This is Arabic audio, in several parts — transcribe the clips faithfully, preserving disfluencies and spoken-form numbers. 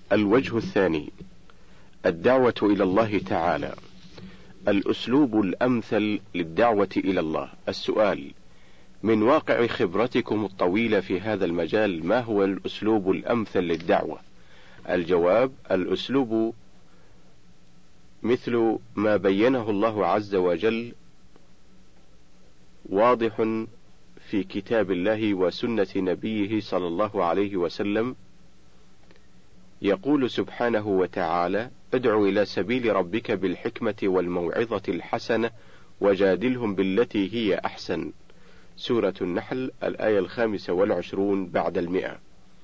الوجه الثاني: الدعوة إلى الله تعالى. الأسلوب الأمثل للدعوة إلى الله. السؤال: من واقع خبرتكم الطويلة في هذا المجال، ما هو الأسلوب الأمثل للدعوة؟ الجواب: الأسلوب مثل ما بينه الله عز وجل، واضح في كتاب الله وسنة نبيه صلى الله عليه وسلم. يقول سبحانه وتعالى: ادع إلى سبيل ربك بالحكمة والموعظة الحسنة وجادلهم بالتي هي أحسن. سورة النحل الآية الخامسة والعشرون بعد المئة.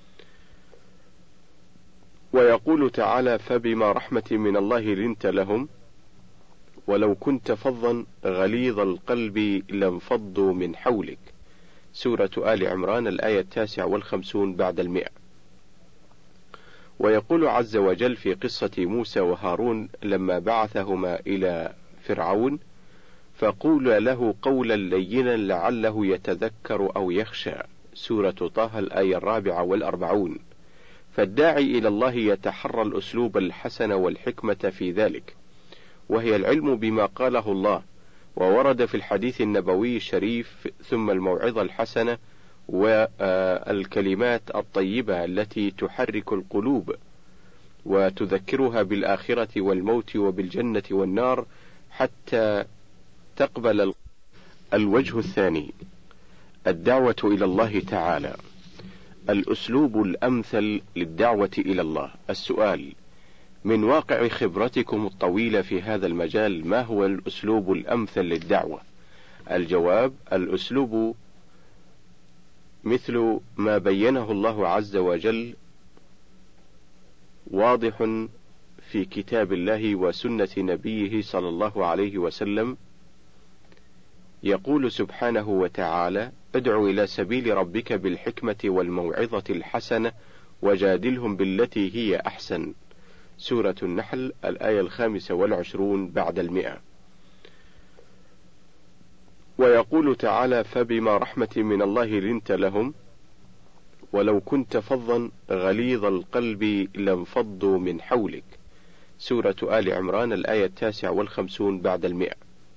ويقول تعالى: فبما رحمة من الله لنت لهم ولو كنت فظا غليظ القلب لانفضوا من حولك. سورة آل عمران الآية التاسعة والخمسون بعد المئة. ويقول عز وجل في قصة موسى وهارون لما بعثهما إلى فرعون: فقول له قولا لينا لعله يتذكر أو يخشى. سورة طه الآية الرابعة والأربعون. فالداعي إلى الله يتحرى الأسلوب الحسن والحكمة في ذلك، وهي العلم بما قاله الله وورد في الحديث النبوي الشريف، ثم الموعظة الحسنة والكلمات الطيبة التي تحرك القلوب وتذكرها بالآخرة والموت وبالجنة والنار حتى تقبل. الوجه الثاني: الدعوة إلى الله تعالى. الأسلوب الأمثل للدعوة إلى الله. السؤال: من واقع خبرتكم الطويلة في هذا المجال، ما هو الأسلوب الأمثل للدعوة؟ الجواب: الأسلوب مثل ما بينه الله عز وجل، واضح في كتاب الله وسنة نبيه صلى الله عليه وسلم. يقول سبحانه وتعالى: ادع إلى سبيل ربك بالحكمة والموعظة الحسنة وجادلهم بالتي هي أحسن. سورة النحل الآية الخامسة والعشرون بعد المئة. ويقول تعالى: فبما رحمة من الله لنت لهم ولو كنت فظا غليظ القلب لانفضوا من حولك. سورة آل عمران الآية التاسعة والخمسون بعد المئة.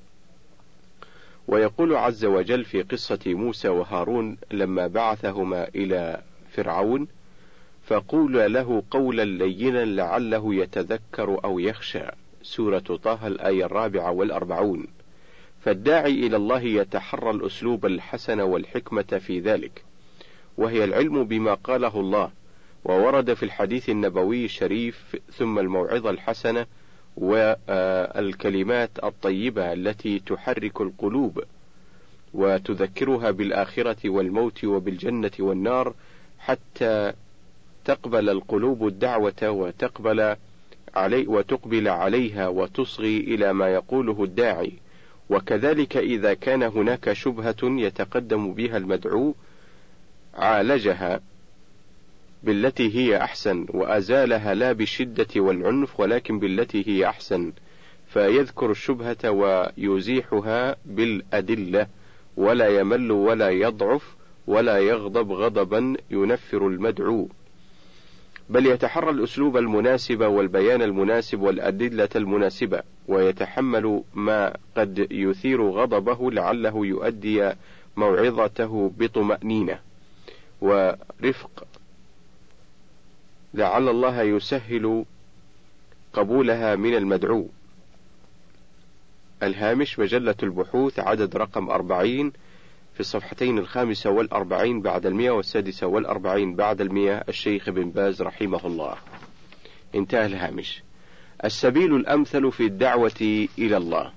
ويقول عز وجل في قصة موسى وهارون لما بعثهما إلى فرعون: فقول له قولا لينا لعله يتذكر أو يخشى. سورة طه الآية الرابعة والأربعون. فالداعي إلى الله يتحرى الأسلوب الحسن والحكمة في ذلك، وهي العلم بما قاله الله وورد في الحديث النبوي الشريف، ثم الموعظة الحسنة والكلمات الطيبة التي تحرك القلوب وتذكرها بالآخرة والموت وبالجنة والنار حتى تقبل القلوب الدعوة وتقبل علي وتقبل عليها وتصغي إلى ما يقوله الداعي. وكذلك إذا كان هناك شبهة يتقدم بها المدعو عالجها بالتي هي أحسن وأزالها لا بالشدة والعنف ولكن بالتي هي أحسن، فيذكر الشبهة ويزيحها بالأدلة، ولا يمل ولا يضعف ولا يغضب غضبا ينفر المدعو، بل يتحرى الأسلوب المناسب والبيان المناسب والأدلة المناسبة، ويتحمل ما قد يثير غضبه لعله يؤدي موعظته بطمأنينة ورفق، لعل الله يسهل قبولها من المدعو. الهامش: مجلة البحوث، عدد رقم أربعين، في الصفحتين الخامسة والأربعين بعد المئة والسادسة والأربعين بعد المئة، الشيخ بن باز رحمه الله. انتهى الهامش. السبيل الأمثل في الدعوة إلى الله.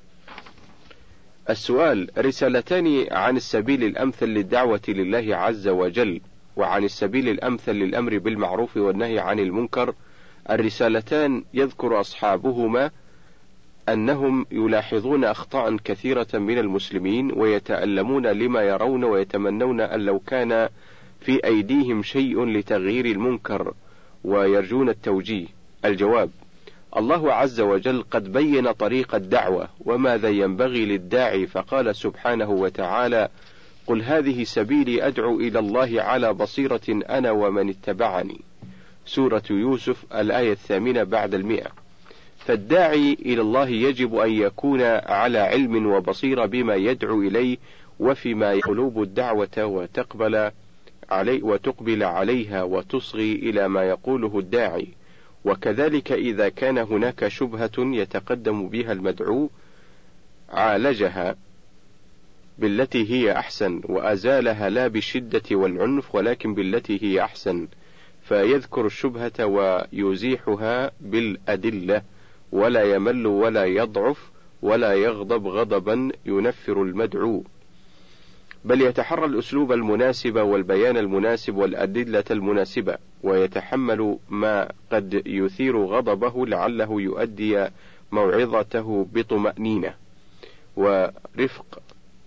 السؤال: رسالتان عن السبيل الأمثل للدعوة لله عز وجل، وعن السبيل الأمثل للأمر بالمعروف والنهي عن المنكر. الرسالتان يذكر أصحابهما أنهم يلاحظون أخطاء كثيرة من المسلمين ويتألمون لما يرون ويتمنون أن لو كان في أيديهم شيء لتغيير المنكر ويرجون التوجيه. الجواب: الله عز وجل قد بين طريق الدعوة وماذا ينبغي للداعي، فقال سبحانه وتعالى: قل هذه سبيلي أدعو إلى الله على بصيرة أنا ومن اتبعني. سورة يوسف الآية الثامنة بعد المئة. فالداعي إلى الله يجب أن يكون على علم وبصيرة بما يدعو إليه وفيما يقلب الدعوة وتقبل علي وتقبل عليها وتصغي إلى ما يقوله الداعي. وكذلك إذا كان هناك شبهة يتقدم بها المدعو عالجها بالتي هي أحسن وأزالها لا بالشدة والعنف ولكن بالتي هي أحسن، فيذكر الشبهة ويزيحها بالأدلة ولا يمل ولا يضعف ولا يغضب غضبا ينفر المدعو، بل يتحرى الأسلوب المناسب والبيان المناسب والأدلة المناسبة، ويتحمل ما قد يثير غضبه لعله يؤدي موعظته بطمأنينة ورفق،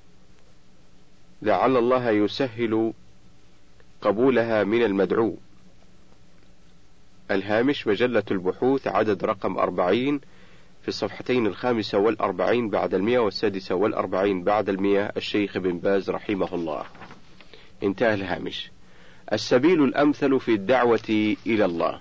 لعل الله يسهل قبولها من المدعو. الهامش مجلة البحوث عدد رقم أربعين في الصفحتين الخامسة والأربعين بعد المئة والسادسة والأربعين بعد المئة، الشيخ بن باز رحمه الله. انتهى الهامش. السبيل الأمثل في الدعوة إلى الله.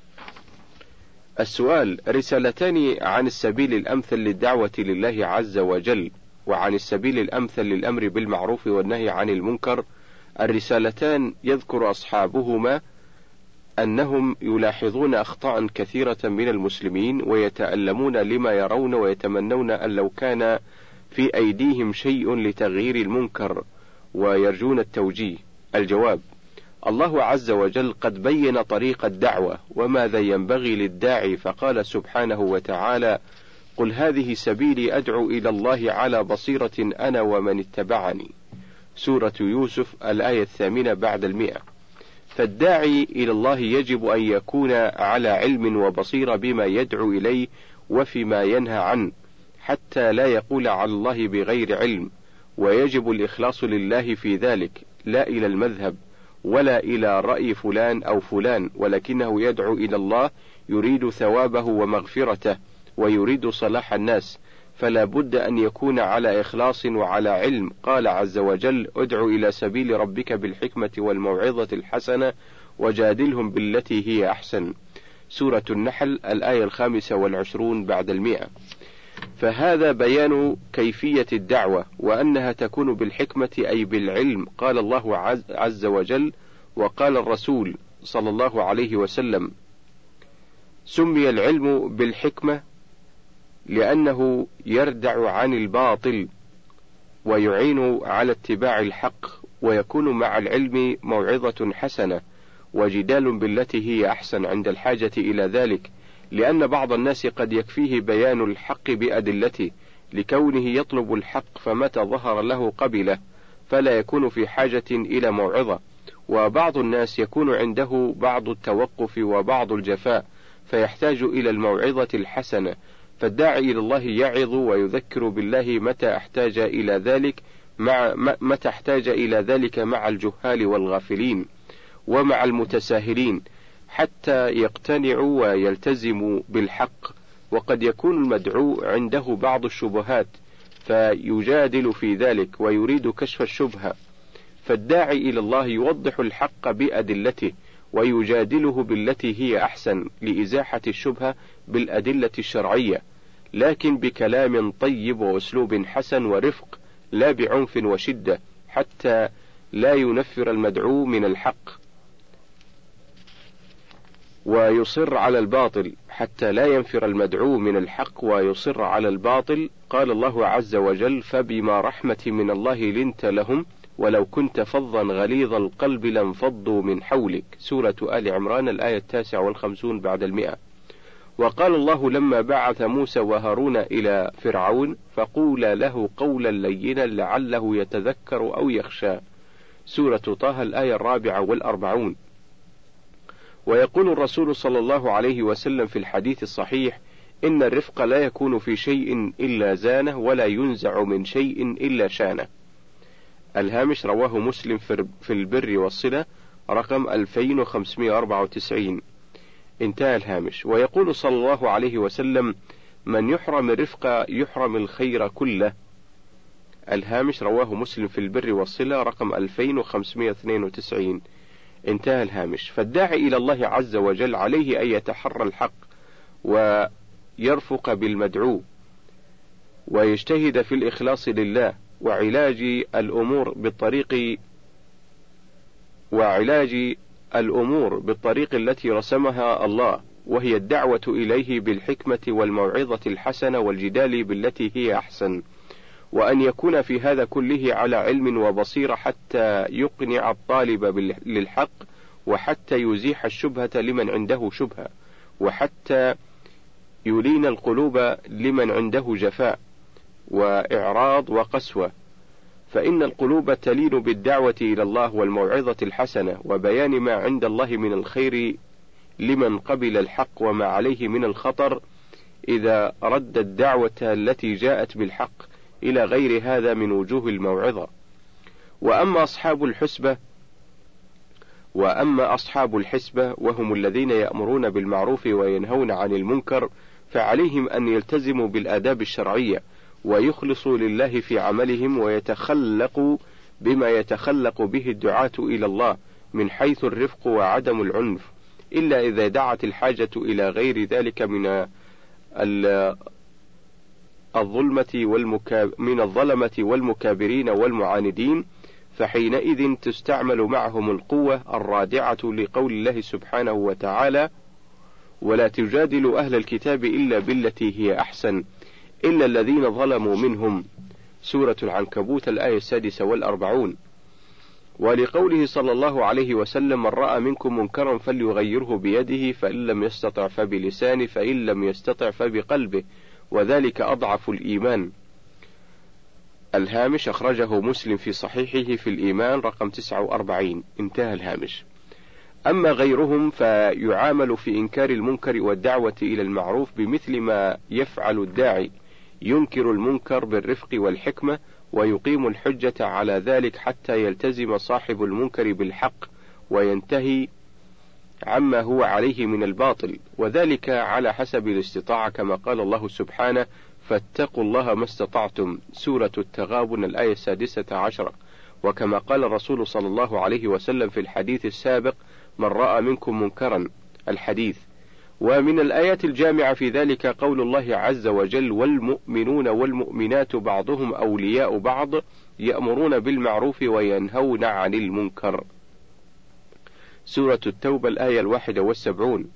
السؤال: رسالتان عن السبيل الأمثل للدعوة لله عز وجل وعن السبيل الأمثل للأمر بالمعروف والنهي عن المنكر. الرسالتان يذكر أصحابهما أنهم يلاحظون أخطاء كثيرة من المسلمين ويتألمون لما يرون ويتمنون أن لو كان في أيديهم شيء لتغيير المنكر ويرجون التوجيه. الجواب: الله عز وجل قد بين طريق الدعوة وماذا ينبغي للداعي، فقال سبحانه وتعالى: قل هذه سبيلي أدعو إلى الله على بصيرة أنا ومن اتبعني. سورة يوسف الآية الثامنة بعد المئة. فالداعي إلى الله يجب أن يكون على علم وبصيرة بما يدعو إليه وفيما ينهى عنه حتى لا يقول على الله بغير علم، ويجب الإخلاص لله في ذلك، لا إلى المذهب ولا إلى رأي فلان أو فلان، ولكنه يدعو إلى الله يريد ثوابه ومغفرته ويريد صلاح الناس، فلا بد أن يكون على إخلاص وعلى علم. قال عز وجل: ادع إلى سبيل ربك بالحكمة والموعظة الحسنة وجادلهم بالتي هي أحسن. سورة النحل الآية الخامسة والعشرون بعد المئة. فهذا بيان كيفية الدعوة وأنها تكون بالحكمة أي بالعلم. قال الله عز وجل وقال الرسول صلى الله عليه وسلم: سمي العلم بالحكمة لأنه يردع عن الباطل ويعين على اتباع الحق، ويكون مع العلم موعظة حسنة وجدال بالتي هي أحسن عند الحاجة إلى ذلك، لأن بعض الناس قد يكفيه بيان الحق بأدلته لكونه يطلب الحق، فمتى ظهر له قبله فلا يكون في حاجة إلى موعظة. وبعض الناس يكون عنده بعض التوقف وبعض الجفاء فيحتاج إلى الموعظة الحسنة، فالداعي إلى الله يعظ ويذكر بالله متى احتاج إلى ذلك مع متى احتاج إلى ذلك مع الجهال والغافلين ومع المتساهلين حتى يقتنعوا ويلتزموا بالحق. وقد يكون المدعو عنده بعض الشبهات فيجادل في ذلك ويريد كشف الشبهة، فالداعي إلى الله يوضح الحق بأدلته ويجادله بالتي هي أحسن لإزاحة الشبهة بالأدلة الشرعية، لكن بكلام طيب وأسلوب حسن ورفق، لا بعنف وشدة، حتى لا ينفر المدعو من الحق ويصر على الباطل حتى لا ينفر المدعو من الحق ويصر على الباطل. قال الله عز وجل: فبما رحمة من الله لنت لهم ولو كنت فظا غليظ القلب لانفضوا من حولك. سورة آل عمران الآية التاسعة والخمسون بعد المئة. وقال الله لما بعث موسى وهارون إلى فرعون: فقولا له قولا لينا لعله يتذكر أو يخشى. سورة طه الآية الرابعة والأربعون. ويقول الرسول صلى الله عليه وسلم في الحديث الصحيح: إن الرفق لا يكون في شيء إلا زانه ولا ينزع من شيء إلا شانه. الهامش رواه مسلم في البر والصلة رقم ألفين وخمسمائة وأربعة وتسعين. انتهى الهامش. ويقول صلى الله عليه وسلم: من يحرم الرفق يحرم الخير كله. الهامش رواه مسلم في البر والصلة رقم ألفين وخمسمائة واثنين وتسعين. انتهى الهامش. فالداعي إلى الله عز وجل عليه أن يتحرى الحق ويرفق بالمدعو ويجتهد في الإخلاص لله وعلاج الأمور بالطريق وعلاج الأمور بالطريق التي رسمها الله، وهي الدعوة إليه بالحكمة والموعظة الحسنة والجدال بالتي هي أحسن، وأن يكون في هذا كله على علم وبصيرة حتى يقنع الطالب للحق، وحتى يزيح الشبهة لمن عنده شبهة، وحتى يلين القلوب لمن عنده جفاء وإعراض وقسوة، فإن القلوب تلين بالدعوة إلى الله والموعظة الحسنة وبيان ما عند الله من الخير لمن قبل الحق وما عليه من الخطر إذا رد الدعوة التي جاءت بالحق إلى غير هذا من وجوه الموعظة. وأما أصحاب الحسبة وأما أصحاب الحسبة وهم الذين يأمرون بالمعروف وينهون عن المنكر، فعليهم أن يلتزموا بالآداب الشرعية ويخلصوا لله في عملهم ويتخلقوا بما يتخلق به الدعاة إلى الله من حيث الرفق وعدم العنف، إلا إذا دعت الحاجة إلى غير ذلك من الظلمة والمكاب من الظلمة والمكابرين والمعاندين، فحينئذ تستعمل معهم القوة الرادعة لقول الله سبحانه وتعالى: ولا تجادلوا أهل الكتاب إلا بالتي هي أحسن إلا الذين ظلموا منهم، سورة العنكبوت الآية السادسة والأربعون. ولقوله صلى الله عليه وسلم: من رأى منكم منكرا فليغيره بيده، فإن لم يستطع فبلسانه، فإن لم يستطع فبقلبه، وذلك أضعف الإيمان. الهامش أخرجه مسلم في صحيحه في الإيمان رقم تسعة وأربعين. انتهى الهامش. أما غيرهم فيعامل في إنكار المنكر والدعوة إلى المعروف بمثل ما يفعل الداعي، ينكر المنكر بالرفق والحكمة ويقيم الحجة على ذلك حتى يلتزم صاحب المنكر بالحق وينتهي عما هو عليه من الباطل، وذلك على حسب الاستطاعة، كما قال الله سبحانه: فاتقوا الله ما استطعتم، سورة التغابن الآية السادسة عشرة. وكما قال الرسول صلى الله عليه وسلم في الحديث السابق: من رأى منكم منكرا، الحديث. ومن الآيات الجامعة في ذلك قول الله عز وجل: والمؤمنون والمؤمنات بعضهم أولياء بعض يأمرون بالمعروف وينهون عن المنكر، سورة التوبة الآية الواحدة والسبعون.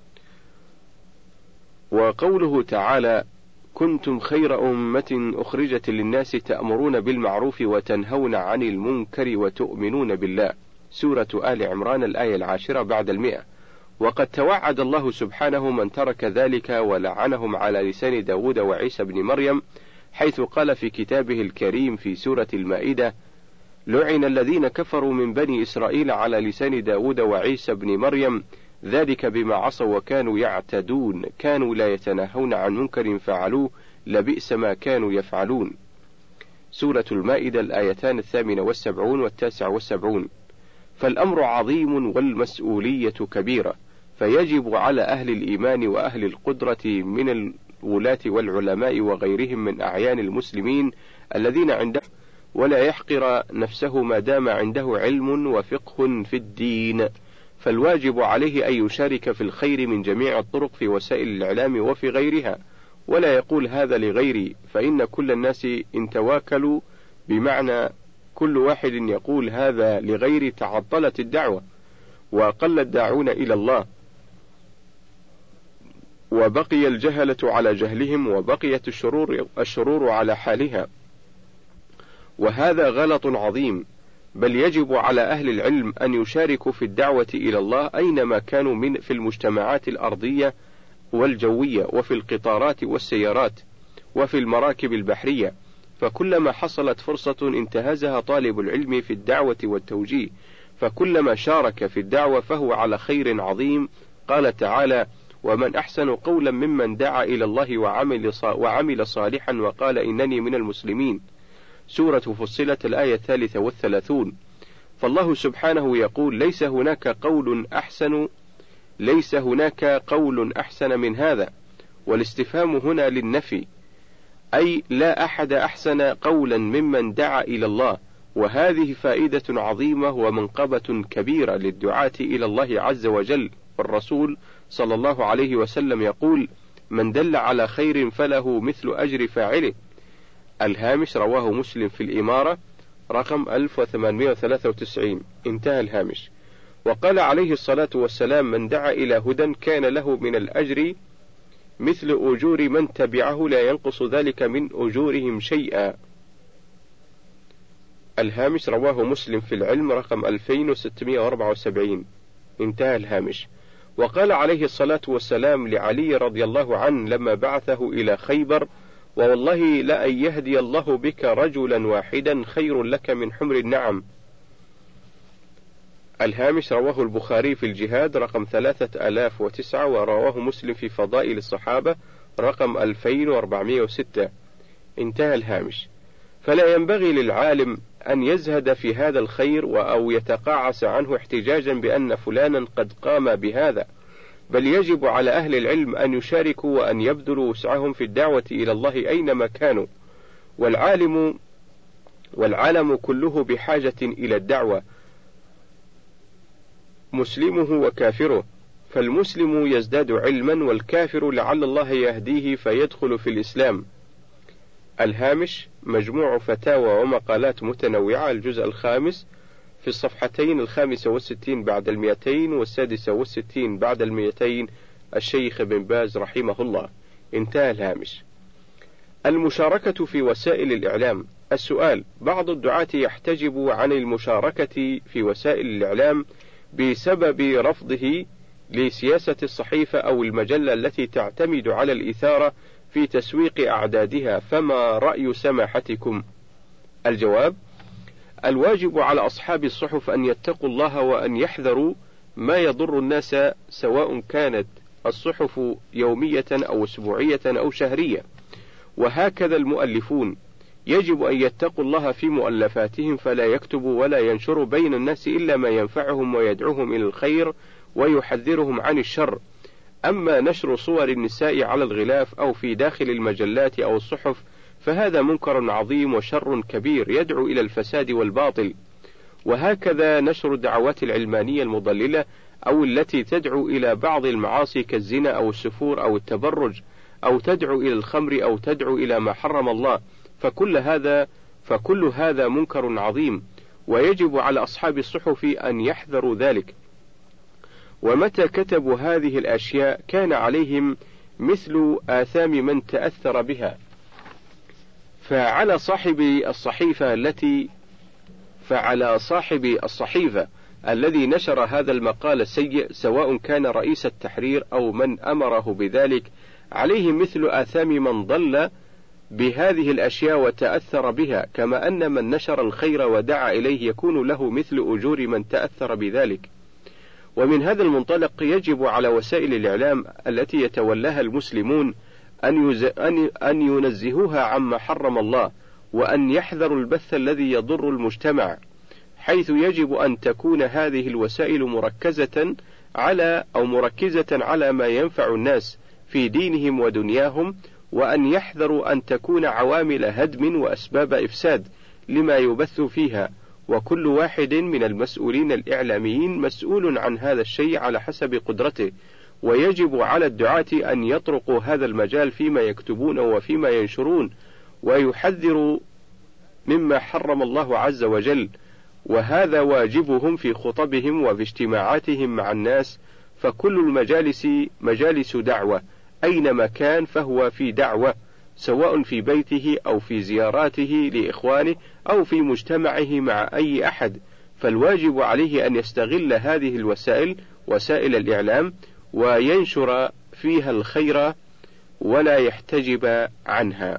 وقوله تعالى: كنتم خير أمة أخرجت للناس تأمرون بالمعروف وتنهون عن المنكر وتؤمنون بالله، سورة آل عمران الآية العاشرة بعد المئة. وقد توعد الله سبحانه من ترك ذلك ولعنهم على لسان داود وعيسى بن مريم، حيث قال في كتابه الكريم في سورة المائدة: لعن الذين كفروا من بني إسرائيل على لسان داود وعيسى بن مريم، ذلك بما عصوا وكانوا يعتدون، كانوا لا يتناهون عن منكر فعلوه، لبئس ما كانوا يفعلون، سورة المائدة الآيتان الثامنة والسبعون والتاسع والسبعون. فالأمر عظيم والمسؤولية كبيرة، فيجب على أهل الإيمان وأهل القدرة من الولاة والعلماء وغيرهم من أعيان المسلمين الذين عنده ولا يحقر نفسه ما دام عنده علم وفقه في الدين، فالواجب عليه أن يشارك في الخير من جميع الطرق في وسائل الإعلام وفي غيرها، ولا يقول هذا لغيري، فإن كل الناس إن تواكلوا، بمعنى كل واحد يقول هذا لغيري، تعطلت الدعوة وقل الداعون إلى الله، وبقي الجهلة على جهلهم، وبقيت الشرور, الشرور على حالها، وهذا غلط عظيم. بل يجب على أهل العلم أن يشاركوا في الدعوة إلى الله أينما كانوا من في المجتمعات الأرضية والجوية، وفي القطارات والسيارات، وفي المراكب البحرية، فكلما حصلت فرصة انتهزها طالب العلم في الدعوة والتوجيه، فكلما شارك في الدعوة فهو على خير عظيم. قال تعالى: ومن أحسن قولا ممن دعا إلى الله وعمل, وعمل صالحا وقال إنني من المسلمين، سورة فصلت الآية الثالثة والثلاثون. فالله سبحانه يقول: ليس هناك قول أحسن ليس هناك قول أحسن من هذا، والاستفهام هنا للنفي، أي لا أحد أحسن قولا ممن دعا إلى الله وهذه فائدة عظيمة ومنقبة كبيرة للدعاة إلى الله عز وجل. والرسول صلى الله عليه وسلم يقول: من دل على خير فله مثل أجر فاعله. الهامش رواه مسلم في الإمارة رقم ألف وثمانمائة وثلاثة وتسعين. انتهى الهامش. وقال عليه الصلاة والسلام: من دعا إلى هدى كان له من الأجر مثل أجور من تبعه لا ينقص ذلك من أجورهم شيئا. الهامش رواه مسلم في العلم رقم ألفين وستمائة وأربعة وسبعين. انتهى الهامش. وقال عليه الصلاة والسلام لعلي رضي الله عنه لما بعثه إلى خيبر: ووالله لأن يهدي الله بك رجلا واحدا خير لك من حمر النعم. الهامش رواه البخاري في الجهاد رقم ثلاثة آلاف وتسعة، ورواه مسلم في فضائل الصحابة رقم ألفين وأربعمائة وستة. انتهى الهامش. فلا ينبغي للعالم أن يزهد في هذا الخير أو يتقاعس عنه احتجاجا بأن فلانا قد قام بهذا، بل يجب على أهل العلم أن يشاركوا وأن يبذلوا وسعهم في الدعوة إلى الله أينما كانوا. والعالم والعالم كله بحاجة إلى الدعوة، مسلمه وكافره، فالمسلم يزداد علما والكافر لعل الله يهديه فيدخل في الإسلام. الهامش مجموع فتاوى ومقالات متنوعة، الجزء الخامس في الصفحتين الخامسة والستين بعد المئتين والسادسة والستين بعد المئتين، الشيخ بن باز رحمه الله. انتهى الهامش. المشاركة في وسائل الإعلام. السؤال: بعض الدعاة يحتجب عن المشاركة في وسائل الإعلام بسبب رفضه لسياسة الصحيفة أو المجلة التي تعتمد على الإثارة في تسويق أعدادها، فما رأي سماحتكم؟ الجواب: الواجب على أصحاب الصحف أن يتقوا الله وأن يحذروا ما يضر الناس، سواء كانت الصحف يومية أو أسبوعية أو شهرية. وهكذا المؤلفون يجب أن يتقوا الله في مؤلفاتهم، فلا يكتبوا ولا ينشروا بين الناس إلا ما ينفعهم ويدعوهم إلى الخير ويحذرهم عن الشر. أما نشر صور النساء على الغلاف أو في داخل المجلات أو الصحف فهذا منكر عظيم وشر كبير يدعو إلى الفساد والباطل. وهكذا نشر الدعوات العلمانية المضللة أو التي تدعو إلى بعض المعاصي كالزنا أو السفور أو التبرج، أو تدعو إلى الخمر أو تدعو إلى ما حرم الله، فكل هذا فكل هذا منكر عظيم، ويجب على أصحاب الصحف أن يحذروا ذلك. ومتى كتبوا هذه الأشياء كان عليهم مثل آثام من تأثر بها. فعلى صاحب الصحيفة التي فعلى صاحب الصحيفة الذي نشر هذا المقال السيء، سواء كان رئيس التحرير أو من أمره بذلك، عليه مثل آثام من ضل بهذه الأشياء وتأثر بها، كما أن من نشر الخير ودعا إليه يكون له مثل أجور من تأثر بذلك. ومن هذا المنطلق يجب على وسائل الإعلام التي يتولاها المسلمون أن, يز... أن... أن ينزهوها عما حرم الله، وأن يحذروا البث الذي يضر المجتمع، حيث يجب أن تكون هذه الوسائل مركزة على أو مركزة على ما ينفع الناس في دينهم ودنياهم، وأن يحذروا أن تكون عوامل هدم وأسباب إفساد لما يبث فيها. وكل واحد من المسؤولين الإعلاميين مسؤول عن هذا الشيء على حسب قدرته، ويجب على الدعاة أن يطرقوا هذا المجال فيما يكتبون وفيما ينشرون، ويحذروا مما حرم الله عز وجل، وهذا واجبهم في خطبهم وفي اجتماعاتهم مع الناس. فكل المجالس مجالس دعوة، أينما كان فهو في دعوة، سواء في بيته أو في زياراته لإخوانه أو في مجتمعه مع أي أحد، فالواجب عليه أن يستغل هذه الوسائل وسائل الإعلام وينشر فيها الخير ولا يحتجب عنها.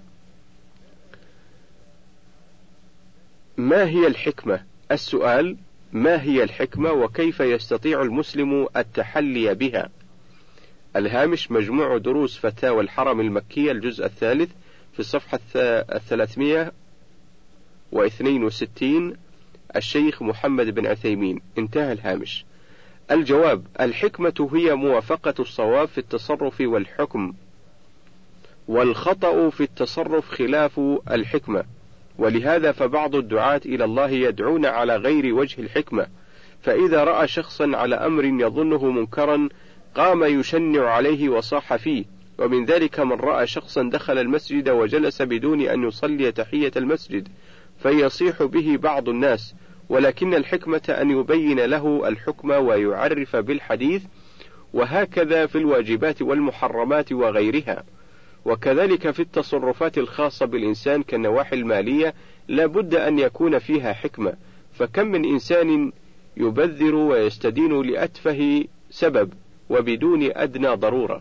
ما هي الحكمة؟ السؤال: ما هي الحكمة وكيف يستطيع المسلم التحلي بها؟ الهامش مجموع دروس فتاوى الحرم المكية، الجزء الثالث في الصفحة الثلاثمائة واثنين وستين، الشيخ محمد بن عثيمين. انتهى الهامش. الجواب: الحكمة هي موافقة الصواب في التصرف والحكم، والخطأ في التصرف خلاف الحكمة. ولهذا فبعض الدعاة إلى الله يدعون على غير وجه الحكمة، فإذا رأى شخصا على أمر يظنه منكرا قام يشنع عليه وصاح فيه، ومن ذلك من رأى شخصا دخل المسجد وجلس بدون أن يصلي تحية المسجد فيصيح به بعض الناس، ولكن الحكمة أن يبين له الحكم ويعرف بالحديث، وهكذا في الواجبات والمحرمات وغيرها. وكذلك في التصرفات الخاصة بالإنسان كالنواحي المالية لا بد أن يكون فيها حكمة، فكم من إنسان يبذر ويستدين لأتفه سبب وبدون أدنى ضرورة.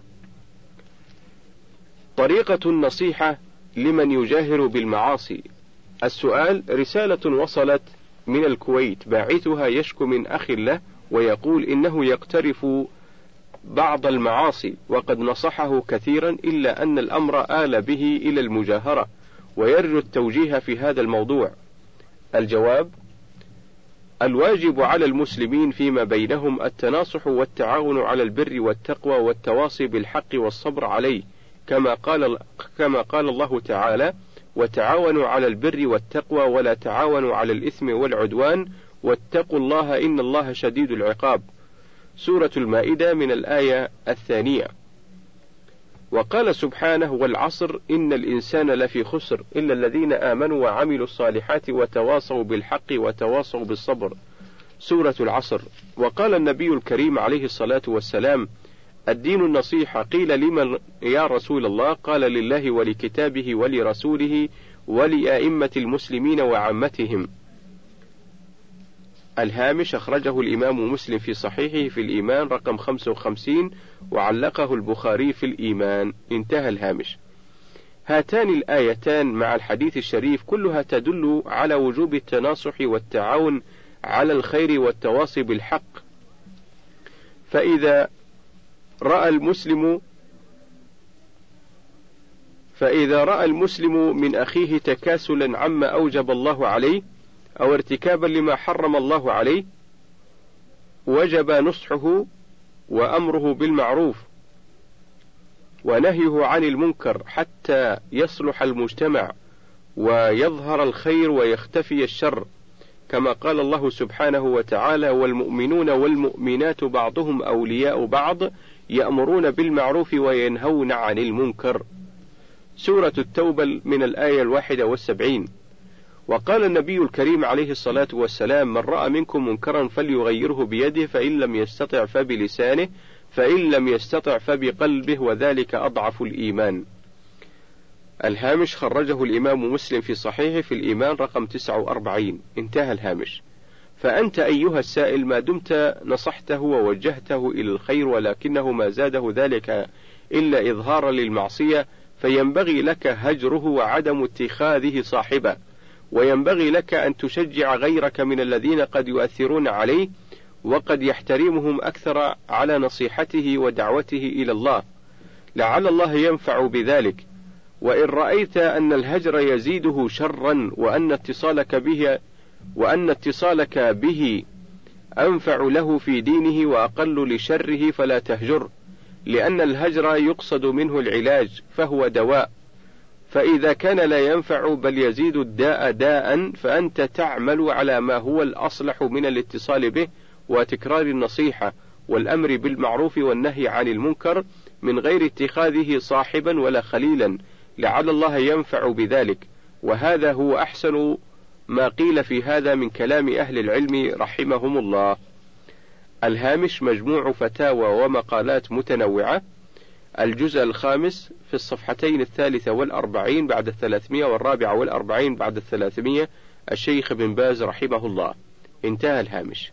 طريقة النصيحة لمن يجاهر بالمعاصي. السؤال: رسالة وصلت من الكويت، باعثها يشكو من أخ له ويقول إنه يقترف بعض المعاصي وقد نصحه كثيرا، إلا أن الأمر آل به إلى المجاهرة، ويرجو التوجيه في هذا الموضوع. الجواب: الواجب على المسلمين فيما بينهم التناصح والتعاون على البر والتقوى والتواصي بالحق والصبر عليه، كما قال كما قال الله تعالى: وتعاونوا على البر والتقوى ولا تعاونوا على الإثم والعدوان واتقوا الله إن الله شديد العقاب. سورة المائدة من الآية الثانية. وقال سبحانه: والعصر إن الإنسان لفي خسر إلا الذين آمنوا وعملوا الصالحات وتواصوا بالحق وتواصوا بالصبر. سورة العصر. وقال النبي الكريم عليه الصلاة والسلام: الدين النصيحة. قيل: لمن يا رسول الله؟ قال: لله ولكتابه ولرسوله ولأئمة المسلمين وعامتهم. الهامش أخرجه الإمام مسلم في صحيحه في الإيمان رقم خمسة وخمسين، وعلقه البخاري في الإيمان. انتهى الهامش. هاتان الآيتان مع الحديث الشريف كلها تدل على وجوب التناصح والتعاون على الخير والتواصي بالحق، فإذا رأى المسلم فإذا رأى المسلم من أخيه تكاسلا عما أوجب الله عليه أو ارتكابا لما حرم الله عليه وجب نصحه وأمره بالمعروف ونهيه عن المنكر حتى يصلح المجتمع ويظهر الخير ويختفي الشر، كما قال الله سبحانه وتعالى: والمؤمنون والمؤمنات بعضهم أولياء بعض يأمرون بالمعروف وينهون عن المنكر. سورة التوبة من الآية الواحدة والسبعين. وقال النبي الكريم عليه الصلاة والسلام: من رأى منكم منكرا فليغيره بيده، فإن لم يستطع فبلسانه، فإن لم يستطع فبقلبه، وذلك أضعف الإيمان. الهامش خرجه الإمام مسلم في صحيحه في الإيمان رقم تسعة وأربعين. انتهى الهامش. فأنت أيها السائل ما دمت نصحته ووجهته إلى الخير ولكنه ما زاده ذلك إلا إظهارا للمعصية، فينبغي لك هجره وعدم اتخاذه صاحبه، وينبغي لك أن تشجع غيرك من الذين قد يؤثرون عليه وقد يحترمهم أكثر على نصيحته ودعوته إلى الله، لعل الله ينفع بذلك. وإن رأيت أن الهجر يزيده شرا وأن اتصالك به وأن اتصالك به أنفع له في دينه وأقل لشره فلا تهجر، لأن الهجر يقصد منه العلاج فهو دواء، فإذا كان لا ينفع بل يزيد الداء داء فأنت تعمل على ما هو الأصلح من الاتصال به وتكرار النصيحة والأمر بالمعروف والنهي عن المنكر من غير اتخاذه صاحبا ولا خليلا، لعل الله ينفع بذلك. وهذا هو أحسن ما قيل في هذا من كلام أهل العلم رحمهم الله. الهامش مجموع فتاوى ومقالات متنوعة، الجزء الخامس في الصفحتين الثالثة والأربعين بعد الثلاثمية والرابعة والأربعين بعد الثلاثمية، الشيخ بن باز رحمه الله. انتهى الهامش.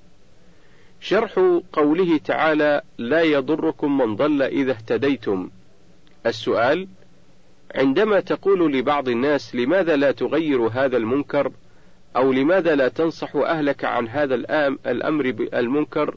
شرح قوله تعالى: لا يضركم من ضل إذا اهتديتم. السؤال: عندما تقول لبعض الناس لماذا لا تغير هذا المنكر، أو لماذا لا تنصح أهلك عن هذا الأمر بالمنكر،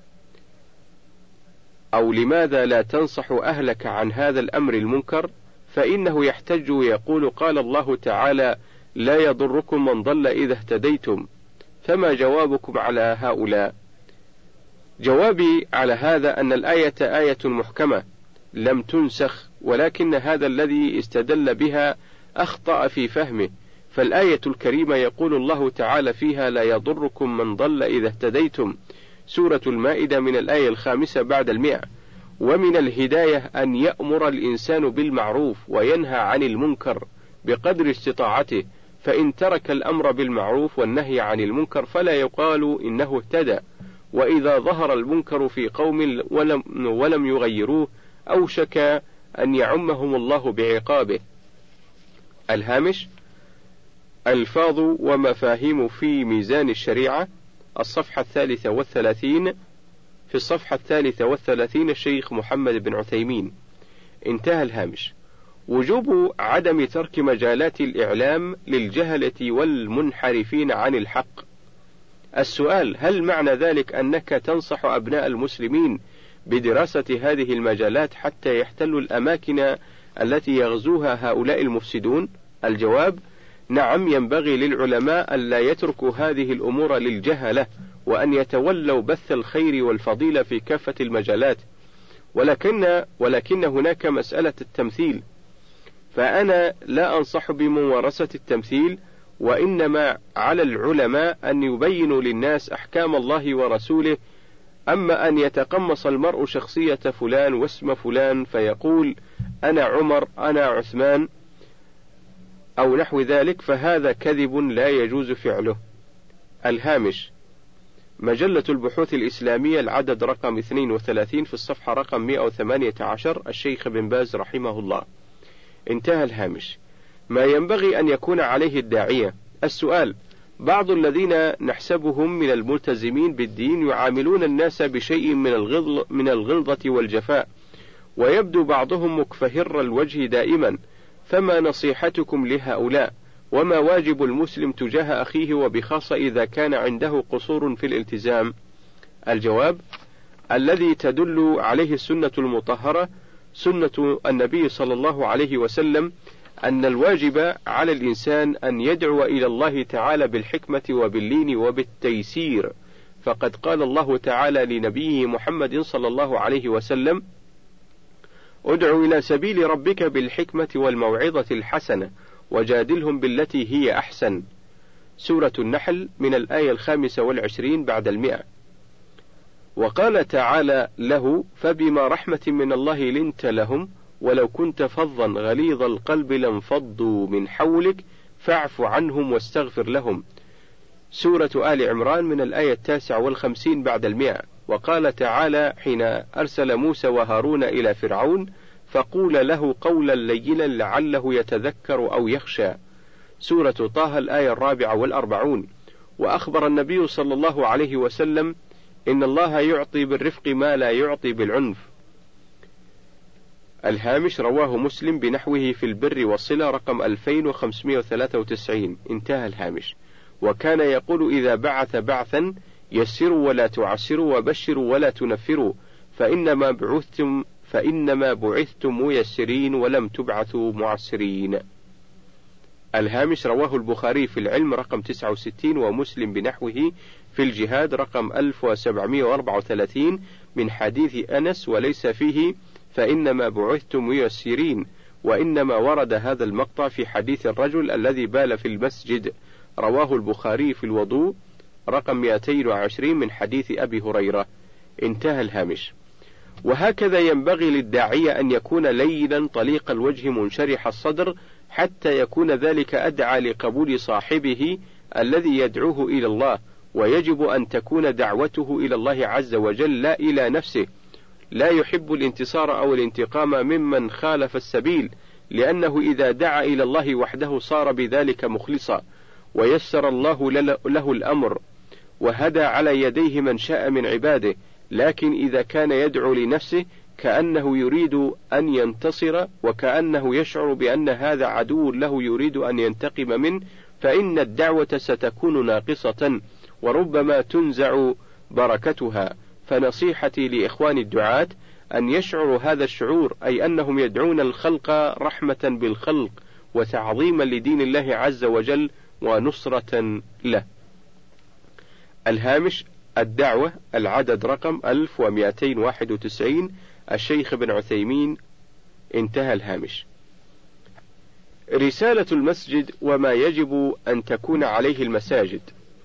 أو لماذا لا تنصح أهلك عن هذا الأمر المنكر، فإنه يحتج ويقول: قال الله تعالى: لا يضركم من ضل إذا اهتديتم. فما جوابكم على هؤلاء؟ جوابي على هذا أن الآية آية محكمة لم تنسخ، ولكن هذا الذي استدل بها أخطأ في فهمه، فالآية الكريمة يقول الله تعالى فيها: لا يضركم من ضل إذا اهتديتم، سورة المائدة من الآية الخامسة بعد المئة. ومن الهداية أن يأمر الإنسان بالمعروف وينهى عن المنكر بقدر استطاعته، فإن ترك الأمر بالمعروف والنهي عن المنكر فلا يقال إنه اهتدى. وإذا ظهر المنكر في قوم ولم, ولم يغيروه أوشك أن يعمهم الله بعقابه. الهامش: ألفاظ ومفاهيم في ميزان الشريعة، الصفحة الثالثة والثلاثين، في الصفحة الثالثة والثلاثين الشيخ محمد بن عثيمين. انتهى الهامش. وجوب عدم ترك مجالات الإعلام للجهلة والمنحرفين عن الحق. السؤال: هل معنى ذلك أنك تنصح أبناء المسلمين بدراسة هذه المجالات حتى يحتلوا الأماكن التي يغزوها هؤلاء المفسدون؟ الجواب: نعم، ينبغي للعلماء ألا يتركوا هذه الأمور للجهلة، وأن يتولوا بث الخير والفضيلة في كافة المجالات. ولكن ولكن هناك مسألة التمثيل، فأنا لا أنصح بممارسة التمثيل، وإنما على العلماء أن يبينوا للناس أحكام الله ورسوله. أما أن يتقمص المرء شخصية فلان واسم فلان فيقول أنا عمر، أنا عثمان، أو نحو ذلك، فهذا كذب لا يجوز فعله. الهامش: مجلة البحوث الإسلامية، العدد رقم اثنين وثلاثين، في الصفحة رقم مئة وثمانية عشر، الشيخ بن باز رحمه الله. انتهى الهامش. ما ينبغي أن يكون عليه الداعية. السؤال: بعض الذين نحسبهم من الملتزمين بالدين يعاملون الناس بشيء من الغلظ من الغلظة والجفاء، ويبدو بعضهم مكفهر الوجه دائما، فما نصيحتكم لهؤلاء؟ وما واجب المسلم تجاه أخيه، وبخاصة إذا كان عنده قصور في الالتزام؟ الجواب: الذي تدل عليه السنة المطهرة، سنة النبي صلى الله عليه وسلم، أن الواجب على الإنسان أن يدعو إلى الله تعالى بالحكمة وباللين وبالتيسير، فقد قال الله تعالى لنبيه محمد صلى الله عليه وسلم: ادع إلى سبيل ربك بالحكمة والموعظة الحسنة وجادلهم بالتي هي أحسن، سورة النحل من الآية الخامسة والعشرين بعد المئة. وقال تعالى له: فبما رحمة من الله لنت لهم ولو كنت فظا غليظ القلب لانفضوا من حولك فاعف عنهم واستغفر لهم، سورة آل عمران من الآية التاسعة والخمسين بعد المئة. وقال تعالى حين أرسل موسى وهارون إلى فرعون: فقول له قولا لينا لعله يتذكر أو يخشى، سورة طه الآية الرابعة والأربعون. وأخبر النبي صلى الله عليه وسلم: إن الله يعطي بالرفق ما لا يعطي بالعنف. الهامش: رواه مسلم بنحوه في البر والصلة رقم ألفين وخمسمائة وثلاثة وتسعين. انتهى الهامش. وكان يقول إذا بعث بعثا: يسروا ولا تعسروا وبشروا ولا تنفروا، فإنما بعثتم فإنما بعثتم ميسرين ولم تبعثوا معسرين. الهامش: رواه البخاري في العلم رقم تسعة وستين، ومسلم بنحوه في الجهاد رقم ألف وسبعمائة وأربعة وثلاثين من حديث أنس، وليس فيه فإنما بعثتم ميسرين، وإنما ورد هذا المقطع في حديث الرجل الذي بال في المسجد، رواه البخاري في الوضوء رقم مئتين وعشرين من حديث أبي هريرة. انتهى الهامش. وهكذا ينبغي للداعية أن يكون لينا طليق الوجه منشرح الصدر، حتى يكون ذلك أدعى لقبول صاحبه الذي يدعوه إلى الله، ويجب أن تكون دعوته إلى الله عز وجل لا إلى نفسه. لا يحب الانتصار أو الانتقام ممن خالف السبيل، لأنه إذا دعا إلى الله وحده صار بذلك مخلصا، ويسر الله له الأمر، وهدى على يديه من شاء من عباده. لكن إذا كان يدعو لنفسه كأنه يريد أن ينتصر، وكأنه يشعر بأن هذا عدو له يريد أن ينتقم منه، فإن الدعوة ستكون ناقصة، وربما تنزع بركتها. فنصيحتي لإخوان الدعاة أن يشعروا هذا الشعور، أي أنهم يدعون الخلق رحمة بالخلق وتعظيما لدين الله عز وجل ونصرة له. الهامش: الدعوة، العدد رقم ألف ومئتين وواحد وتسعين، الشيخ بن عثيمين. انتهى الهامش. رسالة المسجد وما يجب أن تكون عليه المساجد.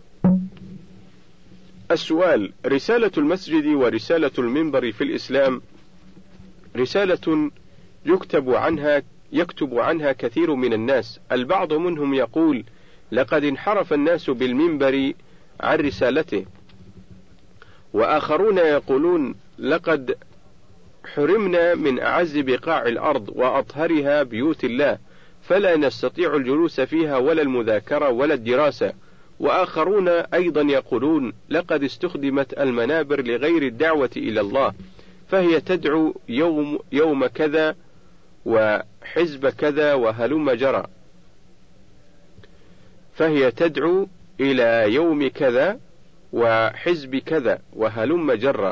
السؤال: رسالة المسجد ورسالة المنبر في الإسلام رسالة يكتب عنها يكتب عنها كثير من الناس. البعض منهم يقول: لقد انحرف الناس بالمنبر عن رسالته، وآخرون يقولون: لقد حرمنا من أعز بقاع الأرض وأطهرها بيوت الله، فلا نستطيع الجلوس فيها ولا المذاكرة ولا الدراسة. وآخرون أيضا يقولون: لقد استخدمت المنابر لغير الدعوة إلى الله، فهي تدعو يوم, يوم كذا وحزب كذا وهلم جرى فهي تدعو إلى يوم كذا وحزب كذا وهلم جرى.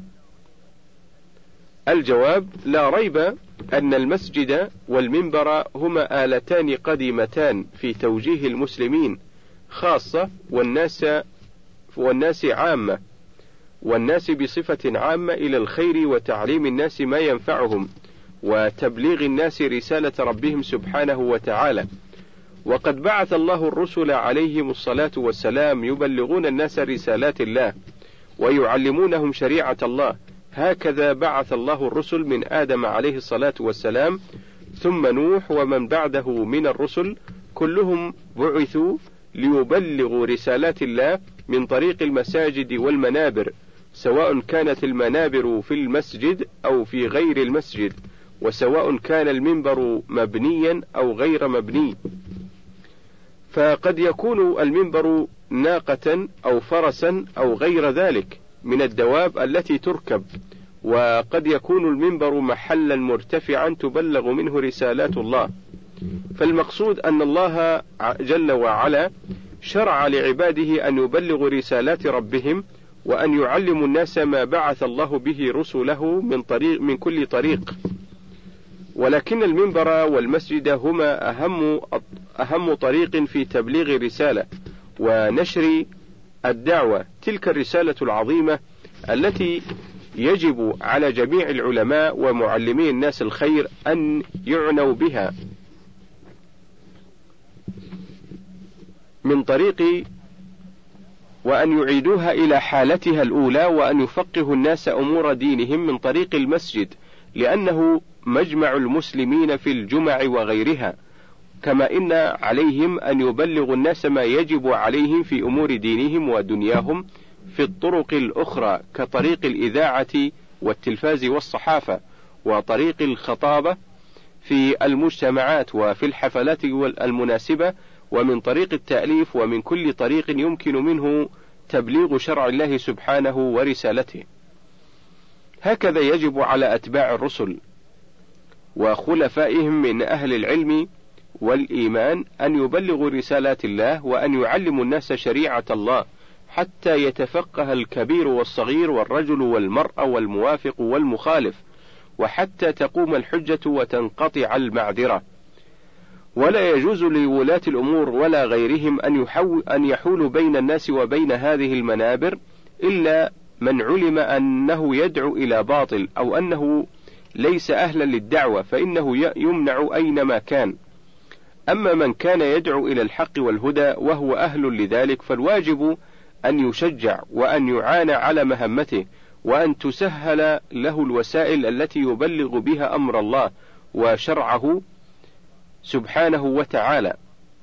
الجواب: لا ريب أن المسجد والمنبر هما آلتان قديمتان في توجيه المسلمين خاصة والناس والناس عامة والناس بصفة عامة إلى الخير وتعليم الناس ما ينفعهم وتبليغ الناس رسالة ربهم سبحانه وتعالى. وقد بعث الله الرسل عليهم الصلاة والسلام يبلغون الناس رسالات الله ويعلمونهم شريعة الله. هكذا بعث الله الرسل من آدم عليه الصلاة والسلام ثم نوح ومن بعده من الرسل، كلهم بعثوا ليبلغوا رسالات الله من طريق المساجد والمنابر، سواء كانت المنابر في المسجد أو في غير المسجد، وسواء كان المنبر مبنيا أو غير مبني. فقد يكون المنبر ناقة أو فرسا أو غير ذلك من الدواب التي تركب، وقد يكون المنبر محلا مرتفعا تبلغ منه رسالات الله. فالمقصود أن الله جل وعلا شرع لعباده أن يبلغوا رسالات ربهم وأن يعلموا الناس ما بعث الله به رسله من طريق من كل طريق. ولكن المنبر والمسجد هما أهم أهم طريق في تبليغ الرسالة ونشر الدعوة، تلك الرسالة العظيمة التي يجب على جميع العلماء ومعلمي الناس الخير أن يعنوا بها من طريق وأن يعيدوها إلى حالتها الأولى، وأن يفقهوا الناس أمور دينهم من طريق المسجد، لأنه مجمع المسلمين في الجمع وغيرها، كما إن عليهم أن يبلغوا الناس ما يجب عليهم في أمور دينهم ودنياهم في الطرق الأخرى كطريق الإذاعة والتلفاز والصحافة، وطريق الخطابة في المجتمعات وفي الحفلات المناسبة، ومن طريق التأليف، ومن كل طريق يمكن منه تبليغ شرع الله سبحانه ورسالته. هكذا يجب على أتباع الرسل وخلفائهم من أهل العلم والإيمان أن يبلغوا رسالات الله وأن يعلموا الناس شريعة الله، حتى يتفقه الكبير والصغير والرجل والمرأة والموافق والمخالف، وحتى تقوم الحجة وتنقطع المعذرة. ولا يجوز لولاة الأمور ولا غيرهم أن, أن يحولوا بين الناس وبين هذه المنابر إلا من علم أنه يدعو إلى باطل أو أنه ليس أهلا للدعوة، فإنه يمنع أينما كان. أما من كان يدعو إلى الحق والهدى وهو أهل لذلك، فالواجب أن يشجع وأن يعان على مهمته، وأن تسهل له الوسائل التي يبلغ بها أمر الله وشرعه سبحانه وتعالى،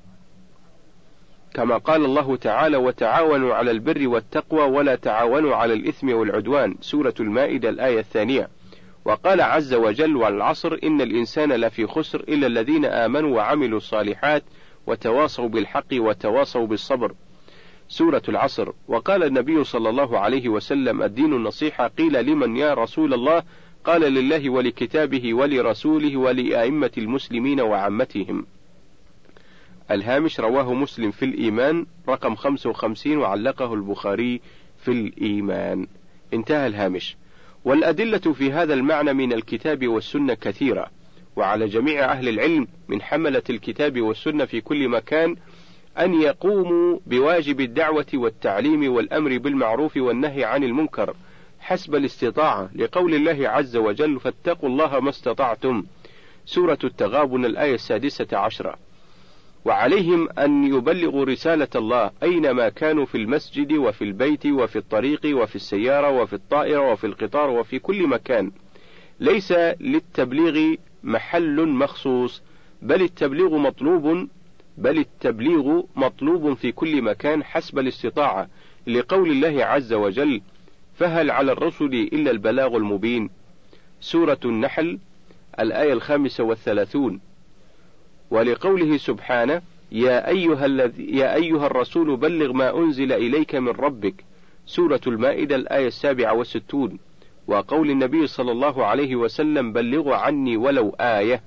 كما قال الله تعالى: وتعاونوا على البر والتقوى ولا تعاونوا على الإثم والعدوان، سورة المائدة الآية الثانية. وقال عز وجل: والعصر إن الإنسان لفي خسر إلا الذين آمنوا وعملوا الصالحات وتواصوا بالحق وتواصوا بالصبر، سورة العصر. وقال النبي صلى الله عليه وسلم: الدين النصيحة. قيل: لمن يا رسول الله؟ قال: لله ولكتابه ولرسوله ولأئمة المسلمين وعامتهم. الهامش: رواه مسلم في الإيمان رقم خمسة وخمسين، وعلقه البخاري في الإيمان. انتهى الهامش. والأدلة في هذا المعنى من الكتاب والسنة كثيرة، وعلى جميع أهل العلم من حملة الكتاب والسنة في كل مكان أن يقوموا بواجب الدعوة والتعليم والأمر بالمعروف والنهي عن المنكر حسب الاستطاعة، لقول الله عز وجل: فاتقوا الله ما استطعتم. سورة التغابن الآية السادسة عشرة. وعليهم أن يبلغوا رسالة الله أينما كانوا في المسجد وفي البيت وفي الطريق وفي السيارة وفي الطائرة وفي القطار وفي كل مكان. ليس للتبليغ محل مخصوص، بل التبليغ مطلوب بل التبليغ مطلوب في كل مكان حسب الاستطاعة، لقول الله عز وجل: فهل على الرسل إلا البلاغ المبين. سورة النحل الآية الخامسة والثلاثون. ولقوله سبحانه: يا أيها, الذي يا أيها الرسول بلغ ما أنزل إليك من ربك. سورة المائدة الآية السابعة والستون. وقول النبي صلى الله عليه وسلم: بلغوا عني ولو آية.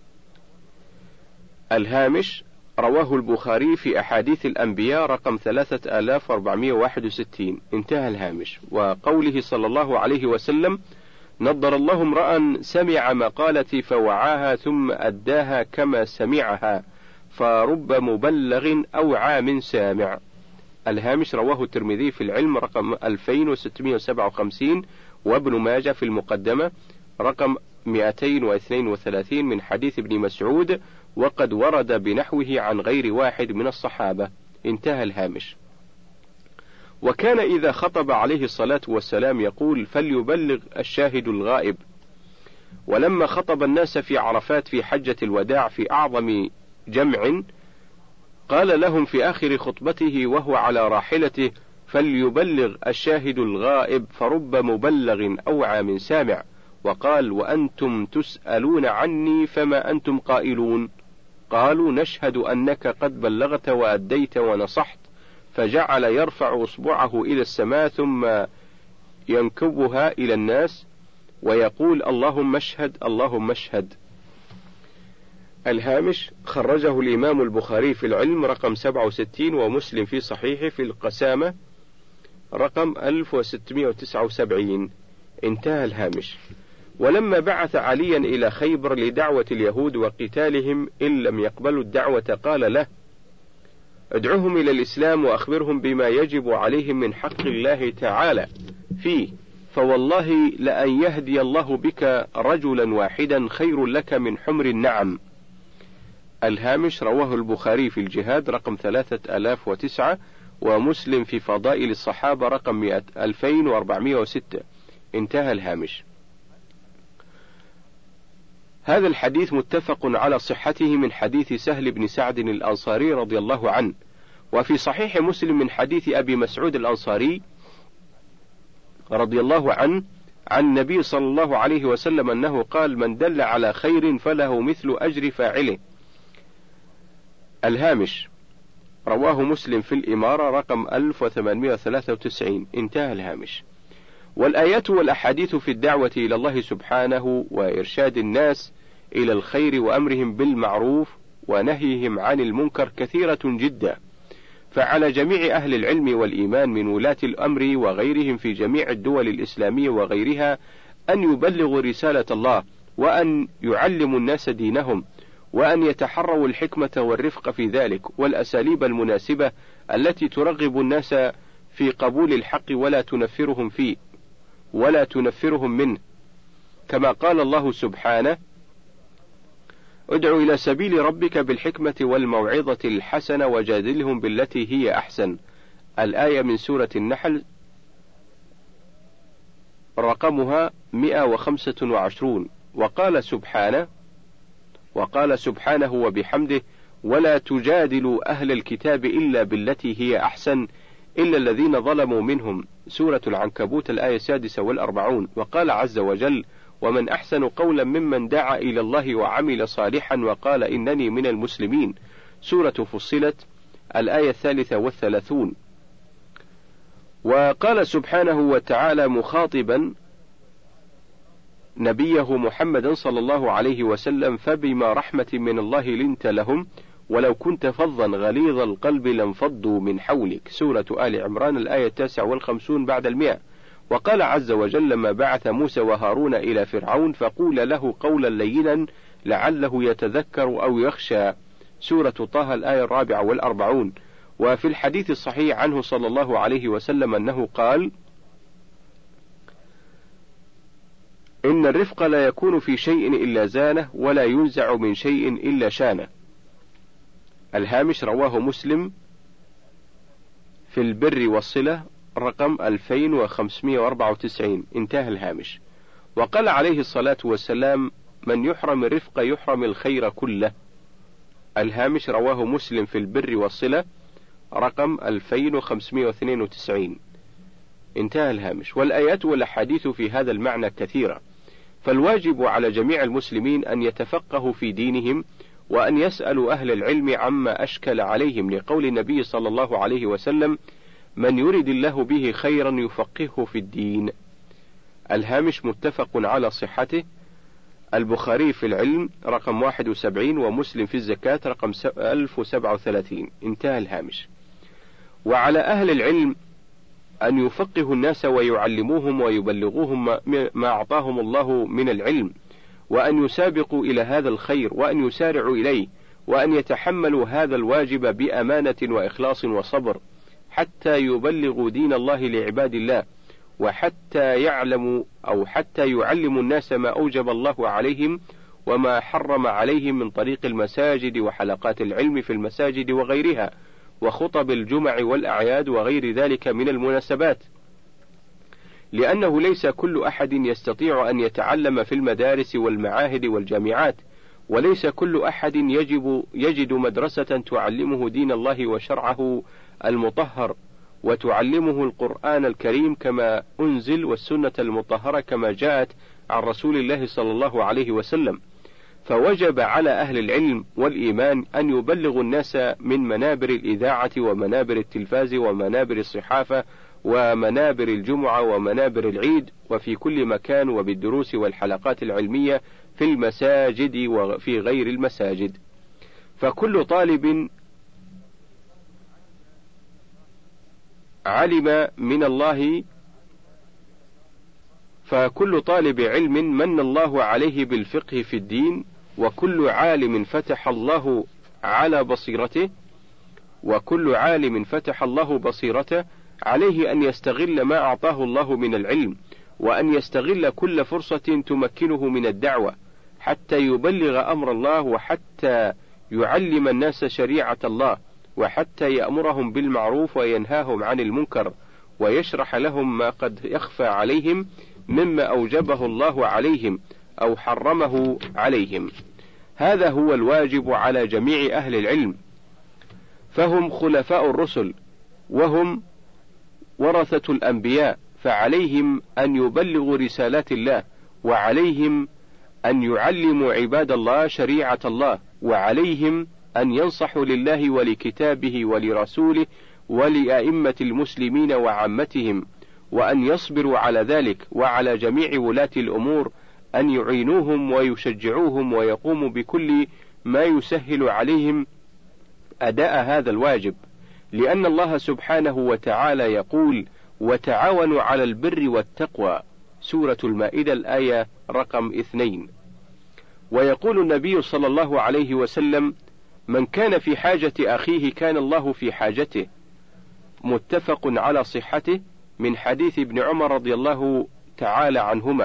الهامش: رواه البخاري في أحاديث الأنبياء رقم ثلاثة آلاف وأربعمائة وواحد وستين. انتهى الهامش. وقوله صلى الله عليه وسلم: نضر الله امرأ سمع مقالتي فوعاها ثم أداها كما سمعها، فرب مبلغ أوعى من سامع. الهامش: رواه الترمذي في العلم رقم ألفين وستمائة وسبعة وخمسين، وابن ماجه في المقدمة رقم مئتين واثنين وثلاثين من حديث ابن مسعود، وقد ورد بنحوه عن غير واحد من الصحابة. انتهى الهامش. وكان إذا خطب عليه الصلاة والسلام يقول: فليبلغ الشاهد الغائب. ولما خطب الناس في عرفات في حجة الوداع في أعظم جمع، قال لهم في آخر خطبته وهو على راحلته: فليبلغ الشاهد الغائب فرب مبلغ أوعى من سامع. وقال: وأنتم تسألون عني فما أنتم قائلون؟ قالوا: نشهد أنك قد بلغت وأديت ونصحت. فجعل يرفع أصبعه إلى السماء ثم ينكبها إلى الناس ويقول: اللهم اشهد اللهم اشهد. الهامش: خرجه الإمام البخاري في العلم رقم سبعة وستين، ومسلم في صحيحه في القسامة رقم ألف وستمائة وتسعة وسبعين. انتهى الهامش. ولما بعث عليا إلى خيبر لدعوة اليهود وقتالهم إن لم يقبلوا الدعوة، قال له: ادعوهم إلى الإسلام وأخبرهم بما يجب عليهم من حق الله تعالى فيه، فوالله لأن يهدي الله بك رجلا واحدا خير لك من حمر النعم. الهامش: رواه البخاري في الجهاد رقم ثلاثة آلاف وتسعة، ومسلم في فضائل الصحابة رقم ألفين وأربعمائة وستة. انتهى الهامش. هذا الحديث متفق على صحته من حديث سهل بن سعد الأنصاري رضي الله عنه، وفي صحيح مسلم من حديث أبي مسعود الأنصاري رضي الله عنه عن النبي صلى الله عليه وسلم أنه قال: من دل على خير فله مثل أجر فاعله. الهامش: رواه مسلم في الإمارة رقم ألف وثمانمائة وثلاثة وتسعين. انتهى الهامش. والآيات والأحاديث في الدعوة إلى الله سبحانه وإرشاد الناس إلى الخير وأمرهم بالمعروف ونهيهم عن المنكر كثيرة جدا، فعلى جميع أهل العلم والإيمان من ولاة الأمر وغيرهم في جميع الدول الإسلامية وغيرها أن يبلغوا رسالة الله، وأن يعلموا الناس دينهم، وأن يتحروا الحكمة والرفق في ذلك والأساليب المناسبة التي ترغب الناس في قبول الحق ولا تنفرهم فيه ولا تنفرهم منه، كما قال الله سبحانه: ادع إلى سبيل ربك بالحكمة والموعظة الحسنة وجادلهم بالتي هي أحسن. الآية من سورة النحل رقمها مئة وخمسة وعشرون. وقال سبحانه وقال سبحانه وبحمده: ولا تجادلوا أهل الكتاب إلا بالتي هي أحسن إلا الذين ظلموا منهم. سورة العنكبوت الآية السادسة والأربعون. وقال عز وجل: ومن أحسن قولا ممن دعا إلى الله وعمل صالحا وقال إنني من المسلمين. سورة فصلت الآية الثالثة والثلاثون. وقال سبحانه وتعالى مخاطبا نبيه محمد صلى الله عليه وسلم: فبما رحمة من الله لنت لهم ولو كنت فظا غليظ القلب لانفضوا من حولك. سورة آل عمران الآية التاسعة والخمسون بعد المئة. وقال عز وجل لما بعث موسى وهارون إلى فرعون: فقول له قولا لينا لعله يتذكر أو يخشى. سورة طه الآية الرابعة والأربعون. وفي الحديث الصحيح عنه صلى الله عليه وسلم أنه قال: إن الرفق لا يكون في شيء إلا زانه، ولا ينزع من شيء إلا شانه. الهامش رواه مسلم في البر والصلة رقم ألفين وخمسمائة وأربعة وتسعين، انتهى الهامش. وقال عليه الصلاة والسلام: من يحرم الرفق يحرم الخير كله. الهامش رواه مسلم في البر والصلة رقم ألفين وخمسمائة واثنين وتسعين، انتهى الهامش. والآيات والأحاديث في هذا المعنى كثيرة، فالواجب على جميع المسلمين أن يتفقهوا في دينهم، وأن يسألوا أهل العلم عما أشكل عليهم، لقول النبي صلى الله عليه وسلم: من يرد الله به خيرا يفقهه في الدين. الهامش متفق على صحته، البخاري في العلم رقم واحد وسبعين، ومسلم في الزكاة رقم ألف وسبعة وثلاثين، انتهى الهامش. وعلى أهل العلم أن يفقهوا الناس ويعلموهم ويبلغوهم ما أعطاهم الله من العلم، وأن يسابقوا إلى هذا الخير، وأن يسارعوا إليه، وأن يتحملوا هذا الواجب بأمانة وإخلاص وصبر، حتى يبلغوا دين الله لعباد الله، وحتى يعلموا أو حتى يعلموا الناس ما أوجب الله عليهم وما حرم عليهم من طريق المساجد وحلقات العلم في المساجد وغيرها، وخطب الجمع والأعياد وغير ذلك من المناسبات، لأنه ليس كل أحد يستطيع أن يتعلم في المدارس والمعاهد والجامعات، وليس كل أحد يجب يجد مدرسة تعلمه دين الله وشرعه المطهر، وتعلمه القرآن الكريم كما أنزل، والسنة المطهرة كما جاءت عن رسول الله صلى الله عليه وسلم. فوجب على أهل العلم والإيمان أن يبلغوا الناس من منابر الإذاعة ومنابر التلفاز ومنابر الصحافة ومنابر الجمعة ومنابر العيد، وفي كل مكان، وبالدروس والحلقات العلمية في المساجد وفي غير المساجد. فكل طالب علم من الله فكل طالب علم من الله عليه بالفقه في الدين، وكل عالم فتح الله على بصيرته وكل عالم فتح الله بصيرته عليه أن يستغل ما أعطاه الله من العلم، وأن يستغل كل فرصة تمكنه من الدعوة، حتى يبلغ أمر الله، وحتى يعلم الناس شريعة الله، وحتى يأمرهم بالمعروف وينهاهم عن المنكر، ويشرح لهم ما قد يخفى عليهم مما أوجبه الله عليهم أو حرمه عليهم. هذا هو الواجب على جميع أهل العلم، فهم خلفاء الرسل، وهم ورثة الأنبياء، فعليهم أن يبلغوا رسالات الله، وعليهم أن يعلموا عباد الله شريعة الله، وعليهم أن ينصحوا لله ولكتابه ولرسوله ولأئمة المسلمين وعامتهم، وأن يصبروا على ذلك، وعلى جميع ولاة الأمور أن يعينوهم ويشجعوهم ويقوموا بكل ما يسهل عليهم أداء هذا الواجب، لأن الله سبحانه وتعالى يقول: وتعاونوا على البر والتقوى، سورة المائدة الآية رقم اثنين. ويقول النبي صلى الله عليه وسلم: من كان في حاجة أخيه كان الله في حاجته، متفق على صحته، من حديث ابن عمر رضي الله تعالى عنهما.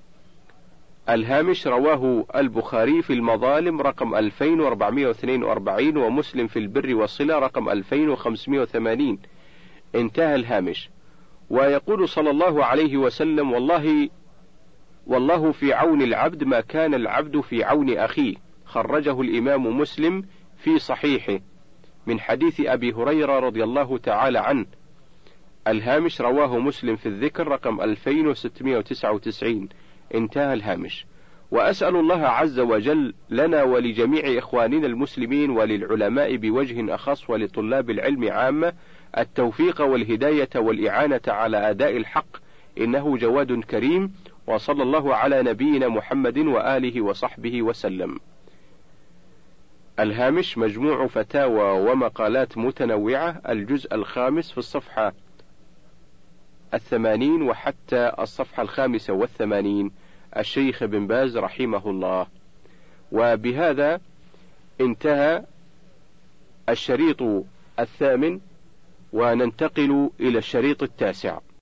الهامش رواه البخاري في المظالم رقم ألفين وأربعمائة واثنين وأربعين، ومسلم في البر والصلة رقم ألفين وخمسمائة وثمانين، انتهى الهامش. ويقول صلى الله عليه وسلم: والله والله في عون العبد ما كان العبد في عون أخيه، خرجه الإمام مسلم في صحيحه، من حديث أبي هريرة رضي الله تعالى عنه. الهامش رواه مسلم في الذكر رقم ألفين وستمائة وتسعة وتسعين، انتهى الهامش. وأسأل الله عز وجل لنا ولجميع إخواننا المسلمين وللعلماء بوجه أخص ولطلاب العلم عامة التوفيق والهداية والإعانة على أداء الحق، إنه جواد كريم. وصلى الله على نبينا محمد وآله وصحبه وسلم. الهامش مجموع فتاوى ومقالات متنوعة، الجزء الخامس في الصفحة الثمانين وحتى الصفحة الخامسة والثمانين، الشيخ بن باز رحمه الله. وبهذا انتهى الشريط الثامن، وننتقل إلى الشريط التاسع.